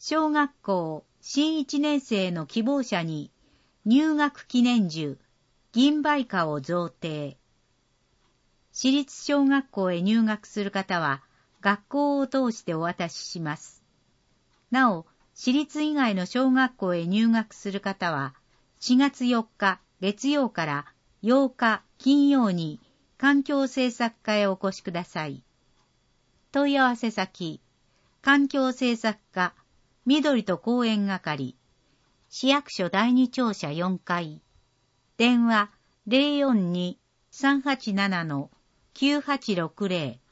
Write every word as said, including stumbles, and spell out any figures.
小学校新いちねん生の希望者に入学記念樹、銀梅花を贈呈。私立小学校へ入学する方は学校を通してお渡しします。なお、私立以外の小学校へ入学する方はしがつよっか月曜からようか金曜に環境政策課へお越しください。問い合わせ先、環境政策課、緑と公園係、市役所第二庁舎よんかい、電話 ゼロよんに さんはちなな きゅうはちろくゼロ